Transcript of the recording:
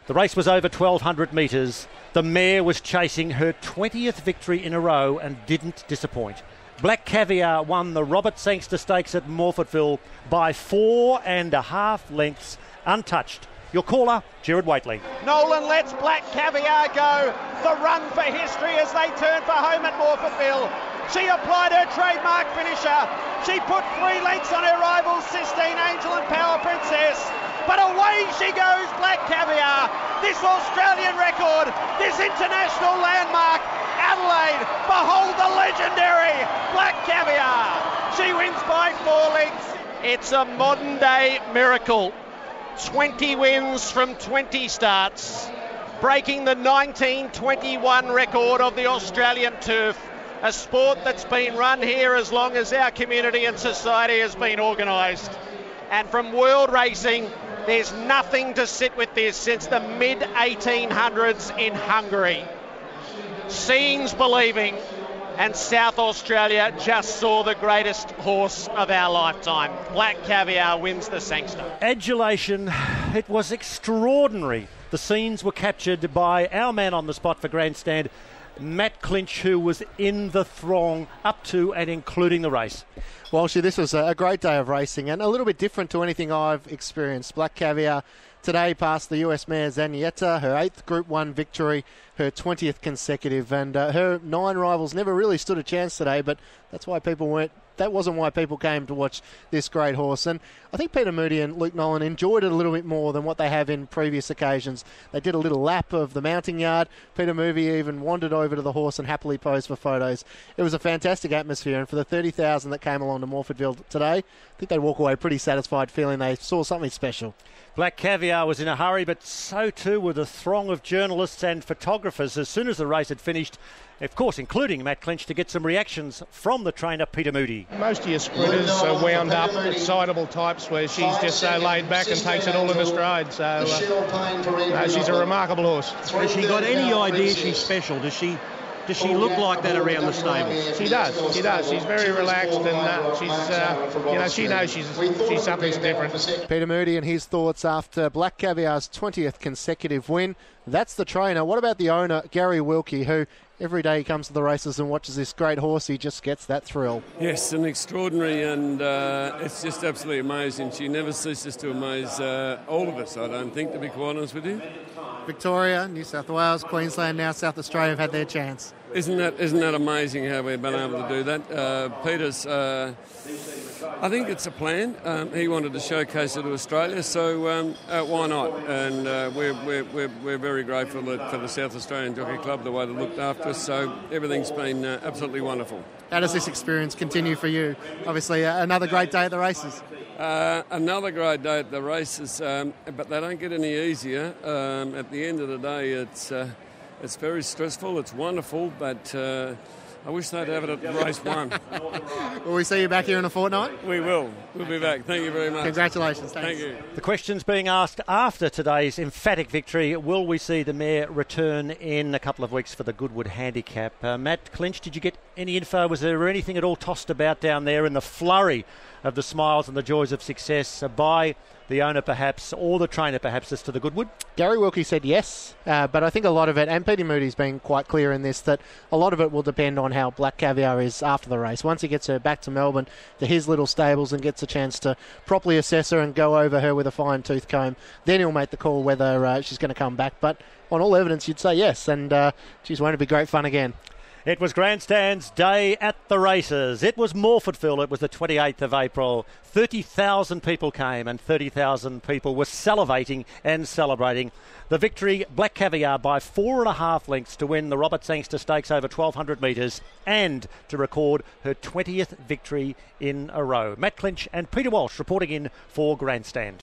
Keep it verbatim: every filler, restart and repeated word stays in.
The race was over twelve hundred metres. The mare was chasing her twentieth victory in a row and didn't disappoint. Black Caviar won the Robert Sangster Stakes at Morphettville by four and a half lengths, untouched. Your caller, Gerard Whateley. Nolan lets Black Caviar go. The run for history as they turn for home at Morphettville. She applied her trademark finisher. She put three lengths on her rivals, Sistine Angel and Power Princess. But away she goes, Black Caviar. This Australian record, this international landmark. Adelaide, behold the legendary Black Caviar. She wins by four lengths. It's a modern day miracle. twenty wins from twenty starts, breaking the nineteen twenty-one record of the Australian turf, a sport that's been run here as long as our community and society has been organised. And from world racing, there's nothing to sit with this since the mid eighteen hundreds in Hungary. Seeing's believing, and South Australia just saw the greatest horse of our lifetime. Black Caviar wins the Sangster. Adulation, it was extraordinary. The scenes were captured by our man on the spot for Grandstand, Matt Clinch, who was in the throng up to and including the race. Walshy, this was a great day of racing and a little bit different to anything I've experienced. Black Caviar today passed the U S mare Zanieta, her eighth Group one victory, her twentieth consecutive, and uh, her nine rivals never really stood a chance today, but that's why people weren't that wasn't why people came to watch this great horse. And I think Peter Moody and Luke Nolan enjoyed it a little bit more than what they have in previous occasions. They did a little lap of the mounting yard. Peter Moody even wandered over to the horse and happily posed for photos. It was a fantastic atmosphere, and for the thirty thousand that came along to Morphettville today, I think they'd walk away pretty satisfied, feeling they saw something special. Black Caviar was in a hurry, but so too were the throng of journalists and photographers as soon as the race had finished, of course including Matt Clinch, to get some reactions from the trainer Peter Moody. Most of your sprinters are wound up, excitable types where she's just so laid back and takes it all in the stride. So uh, no, she's a remarkable horse. Has she got any idea she's special? Does she Does she look like that around the stable? She does. She does. She's very relaxed, and uh, she's, uh, you know, she knows she's she's something different. Peter Moody and his thoughts after Black Caviar's twentieth consecutive win. That's the trainer. What about the owner, Gary Wilkie, who every day he comes to the races and watches this great horse, he just gets that thrill? Yes, an extraordinary, and uh, it's just absolutely amazing. She never ceases to amaze uh, all of us, I don't think, to be quite honest with you. Victoria, New South Wales, Queensland, now South Australia have had their chance. Isn't that isn't that amazing how we've been able to do that? Uh, Peter's, uh, I think it's a plan. Um, he wanted to showcase it to Australia, so um, uh, why not? And uh, we're, we're, we're, we're very grateful for the South Australian Jockey Club, the way they looked after us, so everything's been uh, absolutely wonderful. How does this experience continue for you? Obviously, uh, another great day at the races. Uh, another great day at the races, um, but they don't get any easier. Um, at the end of the day, it's uh, it's very stressful. It's wonderful, but uh, I wish they'd have it at race one. Will we see you back here in a fortnight? We will. We'll be back. Thank you very much. Congratulations. Thank Thanks. you. The questions being asked after today's emphatic victory: will we see the mare return in a couple of weeks for the Goodwood Handicap? Uh, Matt Clinch, did you get any info? Was there anything at all tossed about down there in the flurry of the smiles and the joys of success uh, by the owner perhaps, or the trainer perhaps, as to the Goodwood? Gary Wilkie said yes, uh, but I think a lot of it, and Peter Moody's been quite clear in this, that a lot of it will depend on how Black Caviar is after the race. Once he gets her back to Melbourne to his little stables and gets a chance to properly assess her and go over her with a fine-tooth comb, then he'll make the call whether uh, she's going to come back. But on all evidence, you'd say yes, and uh, geez, won't it be great fun again? It was Grandstand's day at the races. It was Morphettville. It was the twenty-eighth of April. thirty thousand people came, and thirty thousand people were salivating and celebrating the victory. Black Caviar by four and a half lengths to win the Robert Sangster Stakes over twelve hundred metres and to record her twentieth victory in a row. Matt Clinch and Peter Walsh reporting in for Grandstand.